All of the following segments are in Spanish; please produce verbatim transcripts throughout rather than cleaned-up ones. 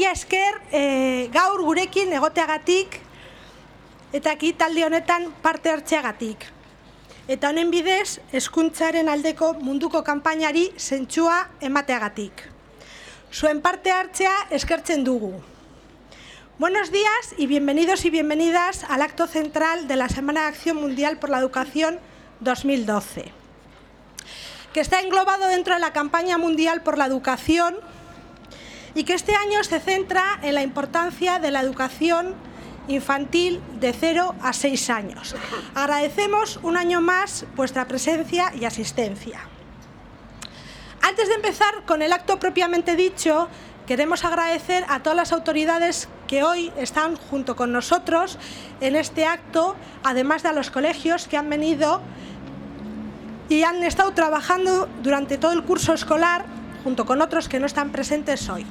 mila esker e, gaur gurekin egoteagatik eta ekitaldi honetan parte hartzeagatik. Eta honen bidez, hezkuntzaren aldeko munduko kanpainari zentzua emateagatik. Zuen parte hartzea eskertzen dugu. Buenos días y bienvenidos y bienvenidas al acto central de la Semana de Acción Mundial por la Educación dos mil doce, que está englobado dentro de la campaña mundial por la educación y que este año se centra en la importancia de la educación infantil de cero a seis años. Agradecemos un año más vuestra presencia y asistencia. Antes de empezar con el acto propiamente dicho, queremos agradecer a todas las autoridades que hoy están junto con nosotros en este acto, además de a los colegios que han venido y han estado trabajando durante todo el curso escolar, junto con otros que no están presentes hoy.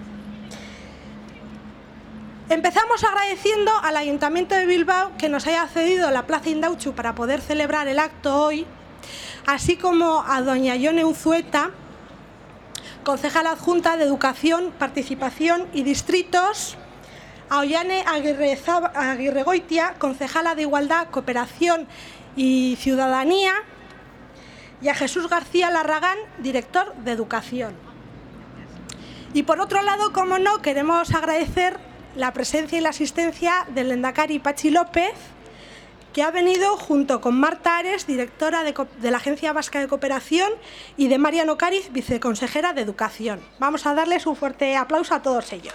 Empezamos agradeciendo al Ayuntamiento de Bilbao que nos haya cedido la Plaza Indautxu para poder celebrar el acto hoy, así como a doña Ione Unzueta, concejala adjunta de Educación, Participación y Distritos, a Ollane Aguirregoitia, concejala de Igualdad, Cooperación y Ciudadanía, y a Jesús García Larragán, director de Educación. Y por otro lado, como no, queremos agradecer la presencia y la asistencia del lehendakari Patxi López, que ha venido junto con Marta Ares, directora de, de la Agencia Vasca de Cooperación, y de Mariano Cáriz, viceconsejera de Educación. Vamos a darles un fuerte aplauso a todos ellos.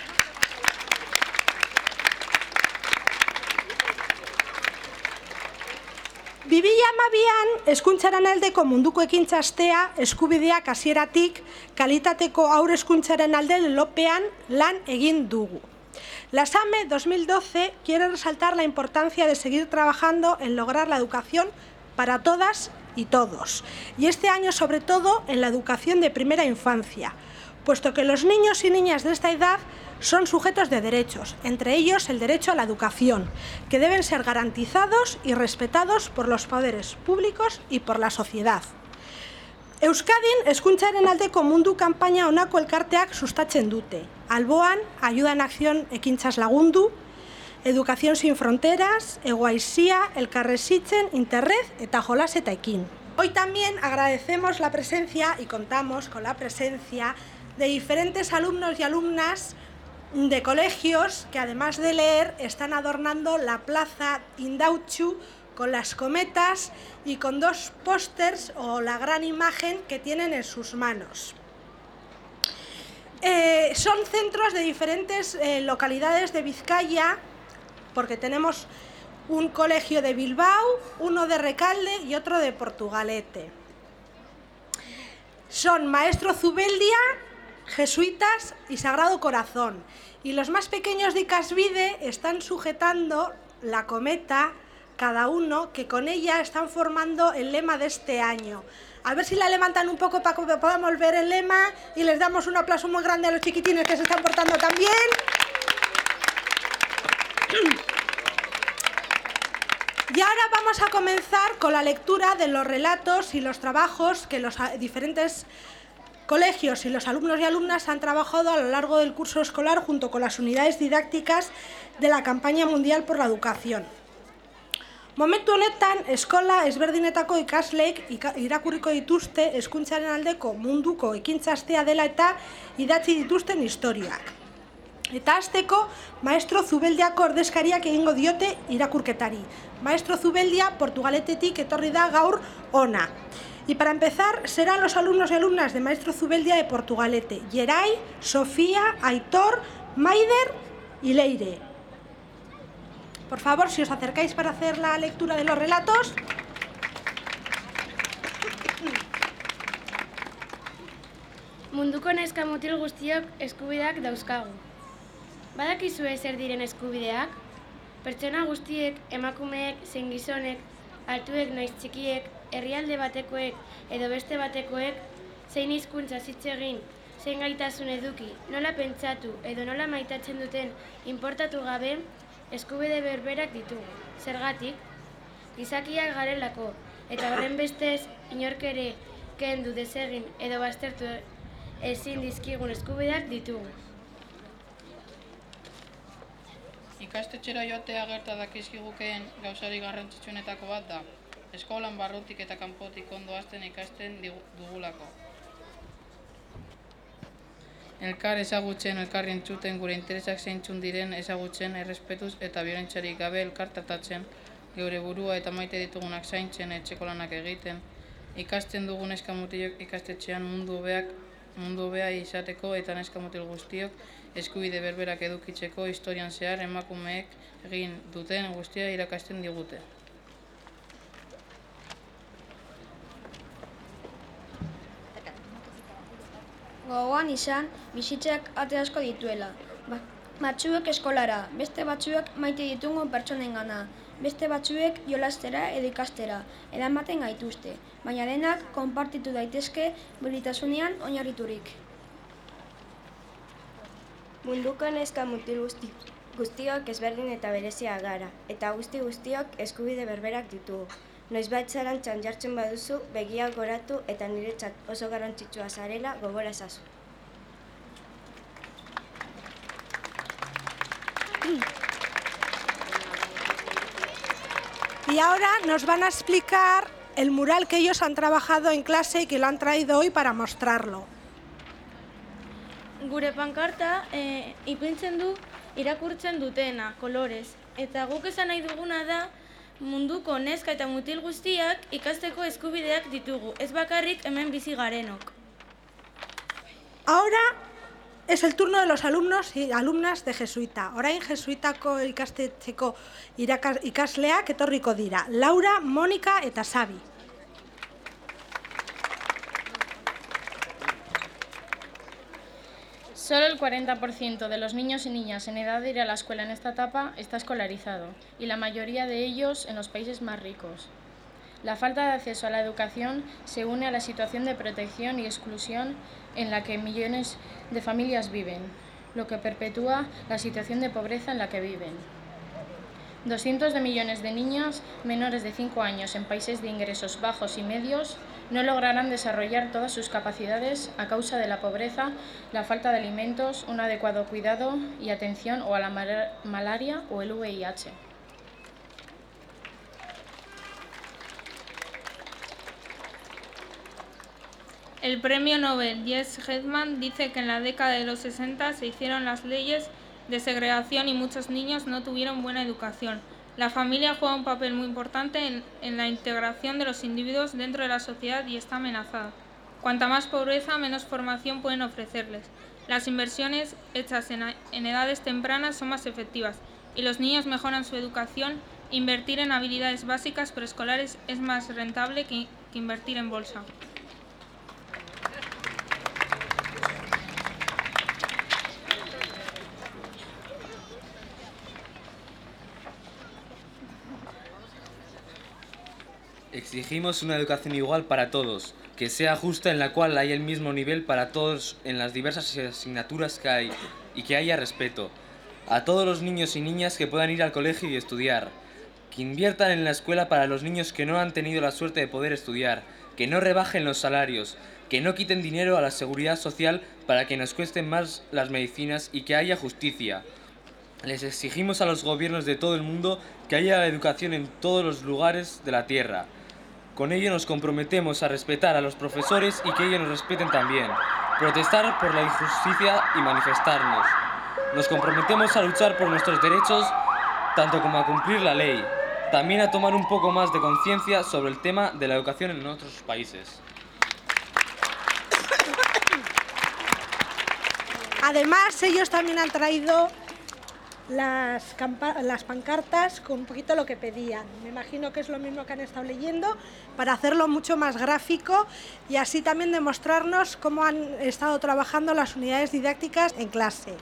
Bi mila hamabian hezkuntzaren aldeko munduko ekintza astea eskubideak hasieratik kalitateko haur hezkuntzaren alde lelopean lan egin dugu. La SAME dos mil doce quiere resaltar la importancia de seguir trabajando en lograr la educación para todas y todos, y este año sobre todo en la educación de primera infancia, puesto que los niños y niñas de esta edad son sujetos de derechos, entre ellos el derecho a la educación, que deben ser garantizados y respetados por los poderes públicos y por la sociedad. Euskadin hezkuntzaren aldeko mundu kanpaina honako elkarteak sustatzen dute. Alboan, Ayuda en Acción ekintzaz lagundu, Educación sin Fronteras, Egoaizia, Elkarrezitzen, Interred eta Jolas eta Ekin. Hoy también agradecemos la presencia y contamos con la presencia de diferentes alumnos y alumnas de colegios que, además de leer, están adornando la Plaza Indautxu con las cometas y con dos pósters o la gran imagen que tienen en sus manos. Eh, son centros de diferentes eh, localidades de Vizcaya, porque tenemos un colegio de Bilbao, uno de Recalde y otro de Portugalete. Son Maestro Zubeldia, Jesuitas y Sagrado Corazón. Y los más pequeños de Ikasbide están sujetando la cometa, cada uno, que con ella están formando el lema de este año. A ver si la levantan un poco para que podamos ver el lema y les damos un aplauso muy grande a los chiquitines que se están portando también. Y ahora vamos a comenzar con la lectura de los relatos y los trabajos que los diferentes colegios y los alumnos y alumnas han trabajado a lo largo del curso escolar junto con las unidades didácticas de la campaña mundial por la educación. Momentu honetan, eskola ezberdinetako ikasleek irakurriko dituzte hezkuntzaren aldeko munduko ekintza astea dela eta idatzi dituzten historiak. Eta hasteko, Maestro Zubeldiako ordezkariak egingo diote irakurketari. Maestro Zubeldia Portugaletetik etorri da gaur ona. Y para empezar, serán los alumnos y alumnas de Maestro Zubeldia de Portugalete: Yeray, Sofía, Aitor, Maider y Leire. Por favor, si os acercáis para hacer la lectura de los relatos. Munduko neska mutil guztiok eskubideak dauzkagu. Badakizue zer diren eskubideak? Pertsona guztiek, emakumeek, zein gizonek, altuek naiz txikiek, herrialde batekoek edo beste batekoek, zein hizkuntza hitz egin, zein gaitasun eduki, nola pentsatu edo nola maitatzen duten inportatu gabe, eskubide berberak ditugu. Zergatik, gizakiak garelako, eta horren bestez inork ere kendu desegin edo baztertu ezin dizkigun eskubideak ditugu. Ikastetxera joatea gerta dakizkigukeen gauzari garrantzitsuenetako bat da. Eskolan barrutik eta kanpotik ondo hasten ikasten dugulako. Elkar ezagutzen, elkar entzuten, gure interesak zeintzun diren ezagutzen, errespetuz eta biolentziarik gabe elkar tratatzen, geure burua eta maite ditugunak zaintzen, etxeko lanak egiten, ikasten dugun neska-mutilok ikastetxean mundu hobeak mundu hobea izateko eta neska-mutil guztiok eskubide berberak edukitzeko historian zehar emakumeek egin duten guztia irakasten digute. Gogoan izan, bizitzak ate asko dituela. Batzuek eskolara, beste batzuek maite ditugun pertsonengana, beste batzuek jolastera edo ikastera, eramaten gaituzte, baina denak konpartitu daitezke berdintasunean oinarriturik. Munduko neska mutil guztiok ezberdin eta berezia gara, eta guzti guztiok eskubide berberak ditugu. Noizbait zalantzan jartzen baduzu, begiak goratu eta niretzat oso garrantzitsua zarela gogora ezazu. Y ahora nos van a explicar el mural que ellos han trabajado en clase y que lo han traído hoy para mostrarlo. Gure pankarta eh, ipintzen du irakurtzen dutena, kolorez. Eta guk esan nahi duguna da munduko neska eta mutil guztiak ikasteko eskubideak ditugu, ez bakarrik hemen bizi garenok. Ahora es el turno de los alumnos y alumnas de Jesuita. Orain Jesuitako ikastetxeko ikasleak etorriko dira. Laura, Mónica eta Xabi. Solo el cuarenta por ciento de los niños y niñas en edad de ir a la escuela en esta etapa está escolarizado, y la mayoría de ellos en los países más ricos. La falta de acceso a la educación se une a la situación de protección y exclusión en la que millones de familias viven, lo que perpetúa la situación de pobreza en la que viven. doscientos de millones de niños menores de cinco años en países de ingresos bajos y medios no lograrán desarrollar todas sus capacidades a causa de la pobreza, la falta de alimentos, un adecuado cuidado y atención o a la malaria o el V I H. El premio Nobel Jesse Hetman dice que en la década de los sesenta se hicieron las leyes de segregación y muchos niños no tuvieron buena educación. La familia juega un papel muy importante en, en la integración de los individuos dentro de la sociedad y está amenazada. Cuanta más pobreza, menos formación pueden ofrecerles. Las inversiones hechas en, en edades tempranas son más efectivas y los niños mejoran su educación. Invertir en habilidades básicas preescolares es más rentable que, que invertir en bolsa. Exigimos una educación igual para todos, que sea justa, en la cual haya el mismo nivel para todos en las diversas asignaturas que hay y que haya respeto. A todos los niños y niñas que puedan ir al colegio y estudiar. Que inviertan en la escuela para los niños que no han tenido la suerte de poder estudiar. Que no rebajen los salarios. Que no quiten dinero a la seguridad social para que nos cuesten más las medicinas y que haya justicia. Les exigimos a los gobiernos de todo el mundo que haya educación en todos los lugares de la tierra. Con ello nos comprometemos a respetar a los profesores y que ellos nos respeten también. Protestar por la injusticia y manifestarnos. Nos comprometemos a luchar por nuestros derechos, tanto como a cumplir la ley. También a tomar un poco más de conciencia sobre el tema de la educación en otros países. Además, ellos también han traído Las, las pancartas con un poquito lo que pedían. Me imagino que es lo mismo que han estado leyendo, para hacerlo mucho más gráfico y así también demostrarnos cómo han estado trabajando las unidades didácticas en clase.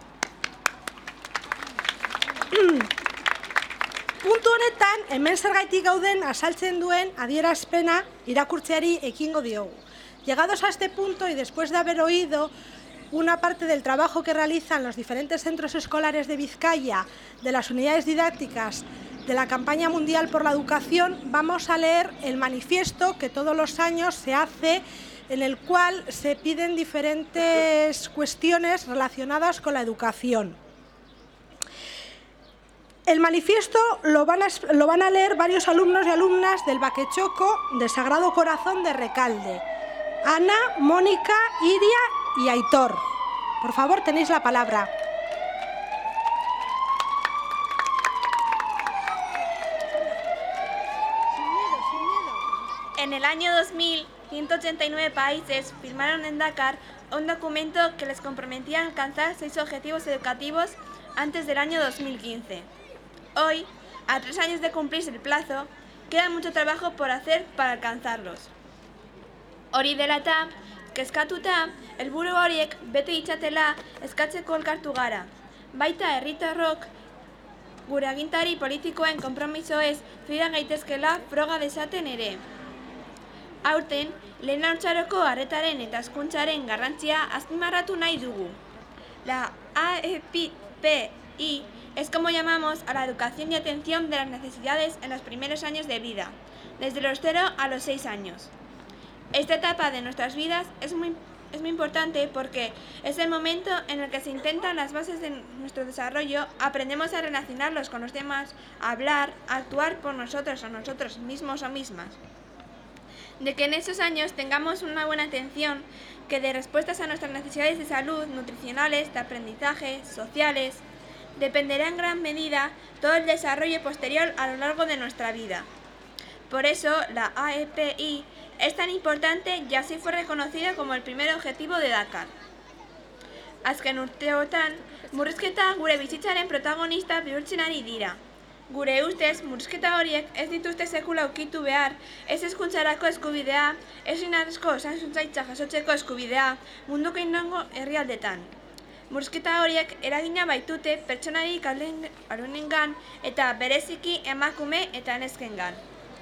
Puntu honetan, hemen zergaitik gauden azaltzen duen adierazpena irakurtzeari ekingo diogu. Llegados a este punto y después de haber oído una parte del trabajo que realizan los diferentes centros escolares de Vizcaya, de las unidades didácticas, de la campaña mundial por la educación, vamos a leer el manifiesto que todos los años se hace, en el cual se piden diferentes cuestiones relacionadas con la educación. El manifiesto lo van, a, lo van a leer varios alumnos y alumnas del Baquechoco del Sagrado Corazón de Recalde. Ana, Mónica, Iria y Aitor. Por favor, tenéis la palabra. En el año dos mil, ciento ochenta y nueve países firmaron en Dakar un documento que les comprometía a alcanzar seis objetivos educativos antes del año dos mil quince. Hoy, a tres años de cumplirse el plazo, queda mucho trabajo por hacer para alcanzarlos. Hori dela eta, kezkatuta, helburu horiek bete ditzatela eskatzeko elkartu gara. Baita herritarrok gure agintari politikoen konpromisoez fida gaitezkela froga dezaten ere. Aurten, lehen haurtzaroko arretaren eta hezkuntzaren garrantzia azpimarratu nahi dugu. La A E P I es como llamamos a la educación y atención de las necesidades en los primeros años de vida, desde los cero a los seis años. Esta etapa de nuestras vidas es muy, es muy importante porque es el momento en el que se intentan las bases de nuestro desarrollo, aprendemos a relacionarlos con los demás, a hablar, a actuar por nosotros o nosotros mismos o mismas. De que en esos años tengamos una buena atención, que dé respuestas a nuestras necesidades de salud, nutricionales, de aprendizaje, sociales, dependerá en gran medida todo el desarrollo posterior a lo largo de nuestra vida. Por eso, la A E P I es tan importante y así fue reconocida como el primer objetivo de Dakar. Azken urteotan, murrizketa gure bizitzaren protagonista bihurtzen ari dira. Gure ustez, murrizketa horiek ez dituzte sekula ukitu behar, ez hezkuntzarako eskubidea, ez oinarrizko osasun-zaintza jasotzeko eskubidea munduko inongo herrialdetan. Murrizketa horiek eragina baitute pertsonari alunengan eta bereziki emakume eta neskengan.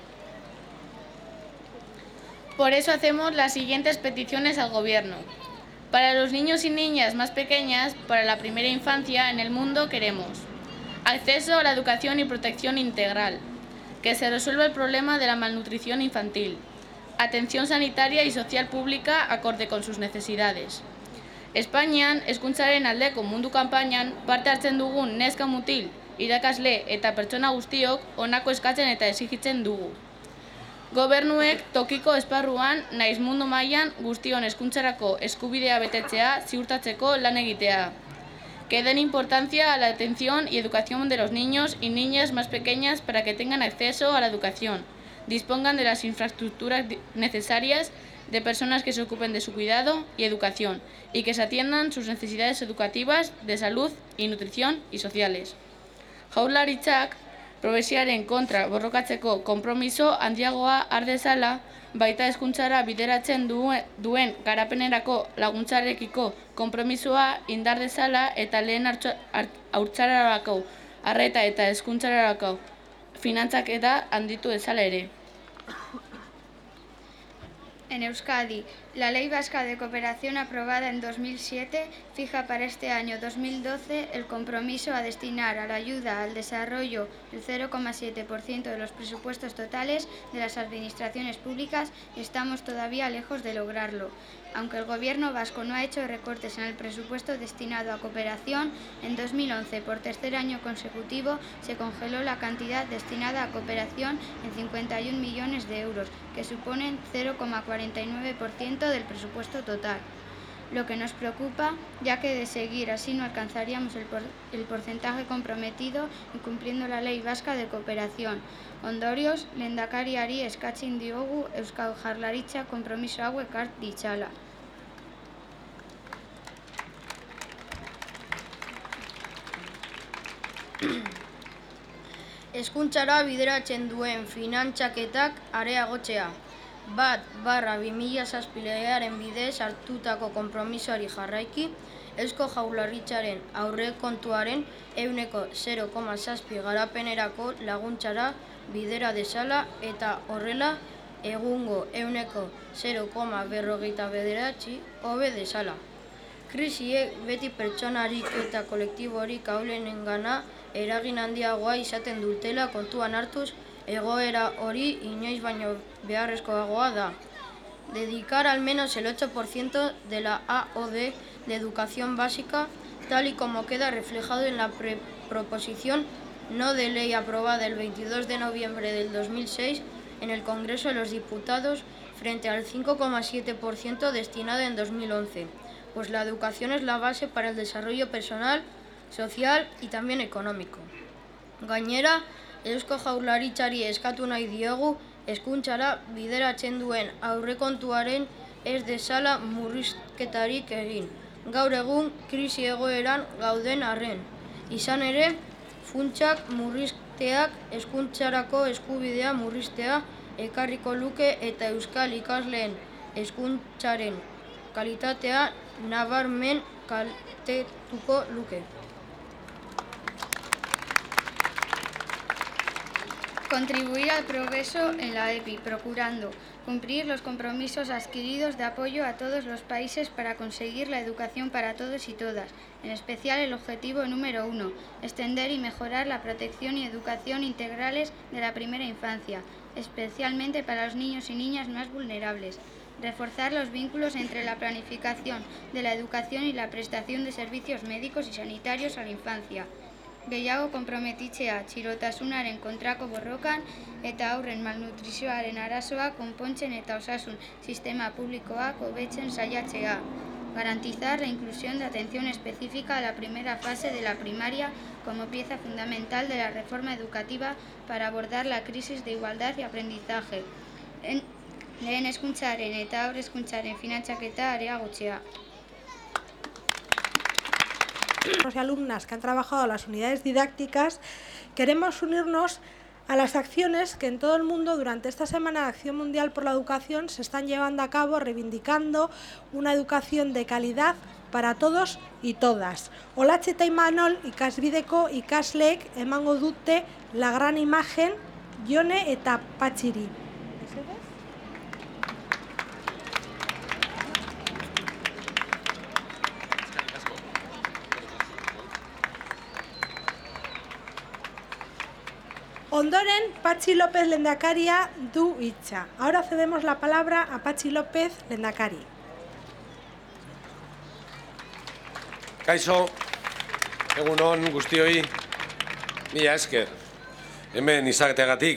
Por eso hacemos las siguientes peticiones al Gobierno. Para los niños y niñas más pequeñas, para la primera infancia en el mundo queremos acceso a la educación y protección integral, que se resuelva el problema de la malnutrición infantil, atención sanitaria y social pública acorde con sus necesidades. Espainian, hezkuntzaren aldeko mundu kanpainan parte hartzen dugun neska mutil, irakasle eta pertsona guztiok honako eskatzen eta exigitzen dugu. Gobernuek tokiko esparruan naiz mundu mailan guztion hezkuntzarako eskubidea betetzea ziurtatzeko lan egitea. Que den importancia a la atención y educación de los niños y niñas más pequeñas para que tengan acceso a la educación, dispongan de las infraestructuras necesarias, de personas que se ocupen de su cuidado y educación, y que se atiendan sus necesidades educativas, de salud y nutrición y sociales. Jaurlaritzak probesiaren kontra borrokatzeko konpromiso handiagoa har dezala, baita hezkuntzara bideratzen duen garapenerako laguntzarekiko konpromisoa indar dezala eta lehen haurtzararako arreta eta hezkuntzarako finantzaketa handitu dezala ere. En Euskadi, la Ley Vasca de Cooperación aprobada en dos mil siete fija para este año dos mil doce el compromiso a destinar a la ayuda al desarrollo el cero coma siete por ciento de los presupuestos totales de las administraciones públicas y estamos todavía lejos de lograrlo. Aunque el Gobierno vasco no ha hecho recortes en el presupuesto destinado a cooperación, en dos mil once, por tercer año consecutivo, se congeló la cantidad destinada a cooperación en cincuenta y un millones de euros, que suponen cero coma cuarenta y nueve por ciento del presupuesto total. Lo que nos preocupa, ya que de seguir así no alcanzaríamos el, por el porcentaje comprometido incumpliendo la Ley Vasca de Cooperación. Ondorioz, lehendakariari eskatzen diogu Euskal Jaurlaritza konpromiso hauek hart ditzala. Hezkuntzara bideratzen duen finantzaketak areagotzea. Bat barra bi mila zazpi legearen bidez hartutako konpromisoari jarraiki, Eusko Jaurlaritzaren aurrekontuaren ehuneko zero koma zazpi garapenerako laguntzara bidera dezala eta horrela egungo ehuneko zero koma berrogeita bederatzi hobe dezala. Krisiek beti pertsonarik eta kolektiborik ahulenengana eragin handiagoa izaten dutela kontuan hartuz, egoera hori inoiz baino beharrezkoagoa da. Dedicar al menos el ocho por ciento de la A O D de educación básica, tal y como queda reflejado en la proposición no de ley aprobada el veintidós de noviembre del dos mil seis en el Congreso de los Diputados frente al cinco coma siete por ciento destinado en dos mil once, pues la educación es la base para el desarrollo personal, social y también económico. Gainera, Eusko Jaurlaritzari eskatu nahi diegu hezkuntzara bideratzen duen aurrekontuaren ez dezala murrizketarik egin. Gaur egun krisi egoeran gauden arren. Izan ere, funtsak murrizteak hezkuntzarako eskubidea murriztea ekarriko luke eta euskal ikasleen hezkuntzaren kalitatea nabarmen kaltetuko luke. Contribuir al progreso en la E P I, procurando cumplir los compromisos adquiridos de apoyo a todos los países para conseguir la educación para todos y todas, en especial el objetivo número uno, extender y mejorar la protección y educación integrales de la primera infancia, especialmente para los niños y niñas más vulnerables. Reforzar los vínculos entre la planificación de la educación y la prestación de servicios médicos y sanitarios a la infancia. Gehiago konprometitzea txirotasunaren kontrako borrokan eta aurren malnutrizioaren arazoa konpontzen eta osasun sistema publikoak hobetzen saiatzea. Garantizar la inclusión de atención específica a la primera fase de la primaria como pieza fundamental de la reforma educativa para abordar la crisis de igualdad y aprendizaje. Lehen hezkuntzaren eta haur hezkuntzaren finantzaketa areagotzea. Los alumnas que han trabajado en las unidades didácticas, queremos unirnos a las acciones que en todo el mundo durante esta Semana de Acción Mundial por la Educación se están llevando a cabo, reivindicando una educación de calidad para todos y todas. Olatxe eta Imanol ikasbideko ikasleek emango dute la gran imagen Jone eta Patxiri. Ondoren, Patxi López Lehendakaria du hitza. Ahora cedemos la palabra a Patxi López Lehendakari. Kaixo, egunon guztioi, mila esker, hemen izateagatik.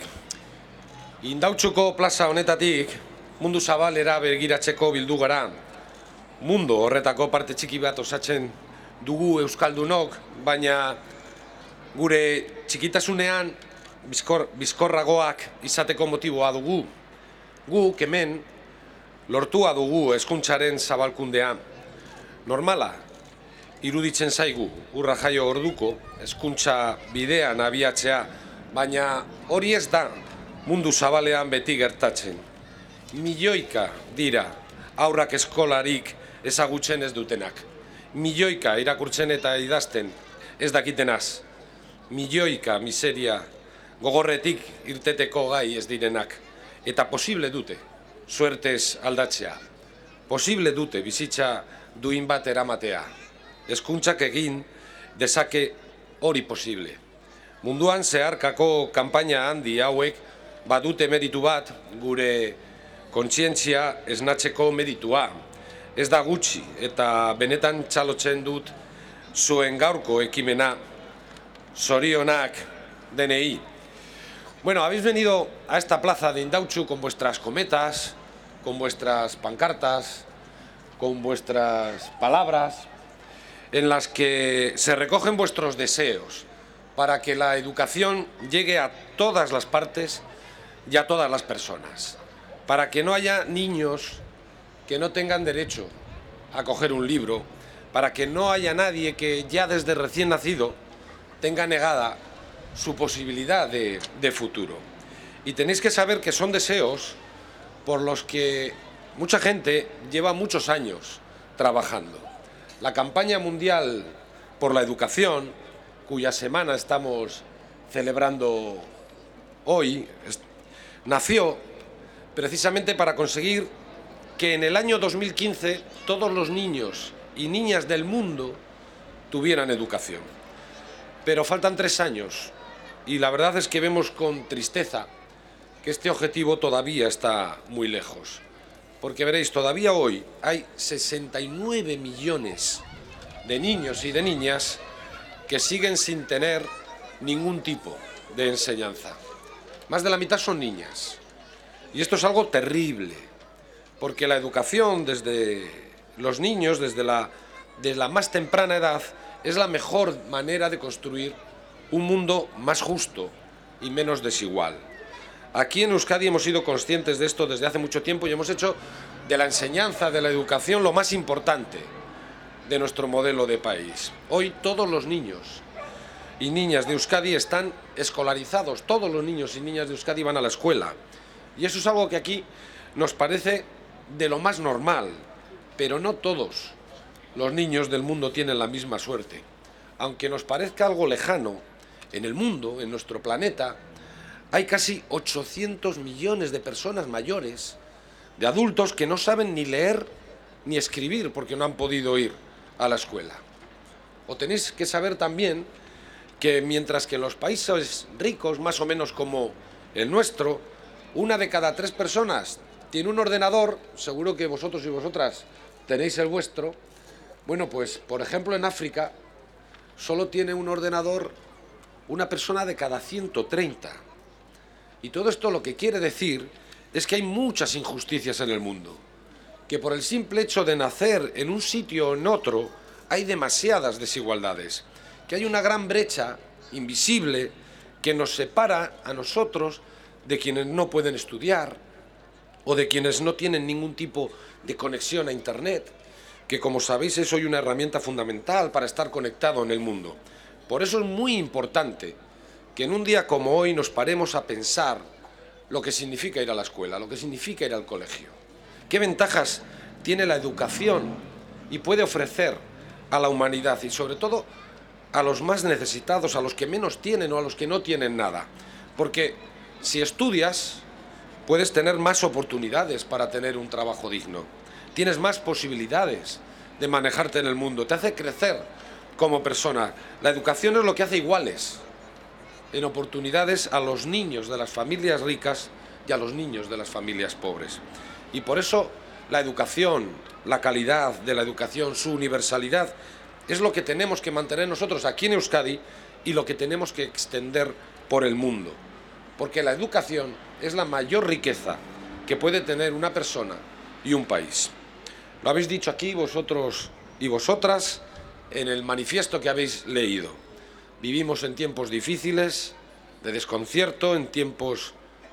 Indautxuko plaza honetatik mundu zabalera begiratzeko bildu gara. Mundu horretako parte txiki bat osatzen dugu euskaldunok, baina gure txikitasunean Bizkor, bizkorragoak izateko motiboa dugu. Guk hemen lortua dugu hezkuntzaren zabalkundea. Normala, iruditzen zaigu, urra jaio orduko, hezkuntza bidean abiatzea, baina hori ez da mundu zabalean beti gertatzen. Milioika dira aurrak eskolarik ezagutzen ez dutenak. Milioika irakurtzen eta idazten ez dakitenaz. Milioika miseria gogorretik irteteko gai ez direnak, eta posible dute, suertez aldatzea. Posible dute bizitza duin bat eramatea. Hezkuntzak egin dezake hori posible. Munduan zeharkako kanpaina handi hauek badute meritu bat, gure kontzientzia esnatzeko meritua. Ez da gutxi eta benetan txalotzen dut zuen gaurko ekimena. Zorionak denei. Bueno, habéis venido a esta plaza de Indautxu con vuestras cometas, con vuestras pancartas, con vuestras palabras, en las que se recogen vuestros deseos para que la educación llegue a todas las partes y a todas las personas, para que no haya niños que no tengan derecho a coger un libro, para que no haya nadie que ya desde recién nacido tenga negada su posibilidad de, de futuro. Y tenéis que saber que son deseos por los que mucha gente lleva muchos años trabajando. La campaña mundial por la educación, cuya semana estamos celebrando hoy, nació precisamente para conseguir que en el año dos mil quince todos los niños y niñas del mundo tuvieran educación. Pero faltan tres años. Y la verdad es que vemos con tristeza que este objetivo todavía está muy lejos. Porque veréis, todavía hoy hay sesenta y nueve millones de niños y de niñas que siguen sin tener ningún tipo de enseñanza. Más de la mitad son niñas. Y esto es algo terrible, porque la educación desde los niños, desde la, desde la más temprana edad, es la mejor manera de construir un mundo más justo y menos desigual. Aquí en Euskadi hemos sido conscientes de esto desde hace mucho tiempo y hemos hecho de la enseñanza, de la educación, lo más importante de nuestro modelo de país. Hoy todos los niños y niñas de Euskadi están escolarizados, todos los niños y niñas de Euskadi van a la escuela. Y eso es algo que aquí nos parece de lo más normal, pero no todos los niños del mundo tienen la misma suerte. Aunque nos parezca algo lejano, en el mundo, en nuestro planeta, hay casi ochocientos millones de personas mayores, de adultos que no saben ni leer ni escribir porque no han podido ir a la escuela. O tenéis que saber también que mientras que en los países ricos, más o menos como el nuestro, una de cada tres personas tiene un ordenador, seguro que vosotros y vosotras tenéis el vuestro, bueno, pues por ejemplo en África solo tiene un ordenador una persona de cada ciento treinta. Y todo esto lo que quiere decir es que hay muchas injusticias en el mundo, que por el simple hecho de nacer en un sitio o en otro hay demasiadas desigualdades, que hay una gran brecha invisible que nos separa a nosotros de quienes no pueden estudiar o de quienes no tienen ningún tipo de conexión a Internet, que como sabéis es hoy una herramienta fundamental para estar conectado en el mundo. Por eso es muy importante que en un día como hoy nos paremos a pensar lo que significa ir a la escuela, lo que significa ir al colegio. ¿Qué ventajas tiene la educación y puede ofrecer a la humanidad y sobre todo a los más necesitados, a los que menos tienen o a los que no tienen nada? Porque si estudias, puedes tener más oportunidades para tener un trabajo digno. Tienes más posibilidades de manejarte en el mundo, te hace crecer como persona. La educación es lo que hace iguales en oportunidades a los niños de las familias ricas y a los niños de las familias pobres. Y por eso la educación, la calidad de la educación, su universalidad, es lo que tenemos que mantener nosotros aquí en Euskadi y lo que tenemos que extender por el mundo. Porque la educación es la mayor riqueza que puede tener una persona y un país. Lo habéis dicho aquí vosotros y vosotras en el manifiesto que habéis leído. Vivimos en tiempos difíciles, de desconcierto, en tiempos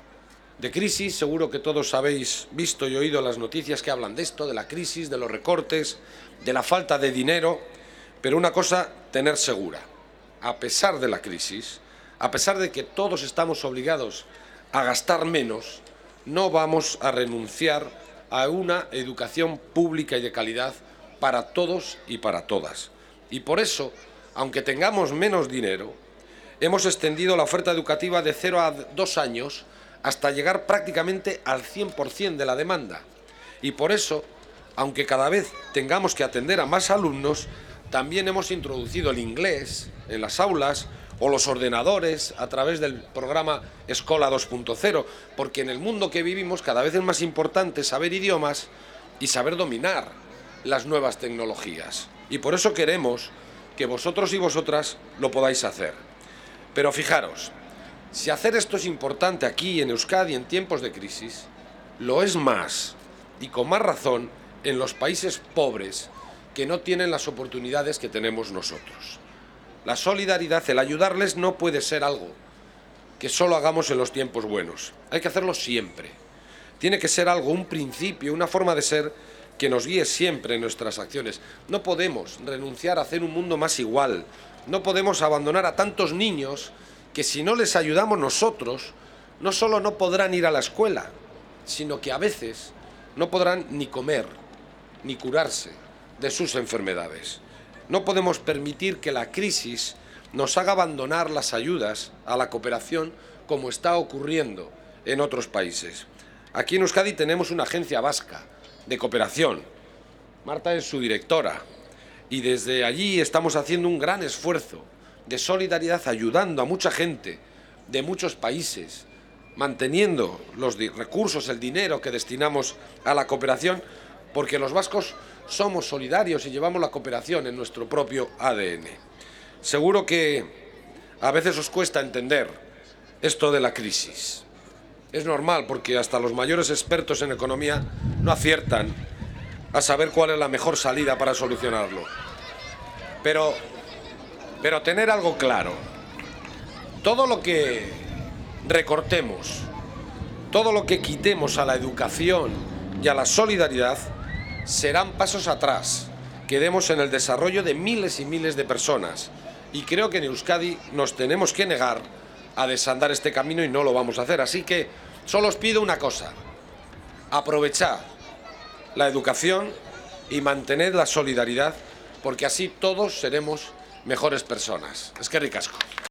de crisis. Seguro que todos habéis visto y oído las noticias que hablan de esto, de la crisis, de los recortes, de la falta de dinero. Pero una cosa, tener segura, a pesar de la crisis, a pesar de que todos estamos obligados a gastar menos, no vamos a renunciar a una educación pública y de calidad para todos y para todas. Y por eso, aunque tengamos menos dinero, hemos extendido la oferta educativa de cero a dos años hasta llegar prácticamente al cien por cien de la demanda. Y por eso, aunque cada vez tengamos que atender a más alumnos, también hemos introducido el inglés en las aulas o los ordenadores a través del programa Escola dos punto cero, porque en el mundo que vivimos cada vez es más importante saber idiomas y saber dominar las nuevas tecnologías. Y por eso queremos que vosotros y vosotras lo podáis hacer. Pero fijaros, si hacer esto es importante aquí en Euskadi en tiempos de crisis, lo es más, y con más razón, en los países pobres que no tienen las oportunidades que tenemos nosotros. La solidaridad, el ayudarles, no puede ser algo que solo hagamos en los tiempos buenos. Hay que hacerlo siempre. Tiene que ser algo, un principio, una forma de ser que nos guíe siempre en nuestras acciones. No podemos renunciar a hacer un mundo más igual. No podemos abandonar a tantos niños que si no les ayudamos nosotros, no solo no podrán ir a la escuela, sino que a veces no podrán ni comer, ni curarse de sus enfermedades. No podemos permitir que la crisis nos haga abandonar las ayudas a la cooperación como está ocurriendo en otros países. Aquí en Euskadi tenemos una agencia vasca de cooperación. Marta es su directora y desde allí estamos haciendo un gran esfuerzo de solidaridad, ayudando a mucha gente de muchos países, manteniendo los recursos, el dinero que destinamos a la cooperación, porque los vascos somos solidarios y llevamos la cooperación en nuestro propio A D N. Seguro que a veces os cuesta entender esto de la crisis. Es normal, porque hasta los mayores expertos en economía no aciertan a saber cuál es la mejor salida para solucionarlo. Pero, pero tener algo claro, todo lo que recortemos, todo lo que quitemos a la educación y a la solidaridad serán pasos atrás que demos en el desarrollo de miles y miles de personas. Y creo que en Euskadi nos tenemos que negar a desandar este camino y no lo vamos a hacer. Así que solo os pido una cosa: aprovechad la educación y mantened la solidaridad, porque así todos seremos mejores personas. Eskerrik asko.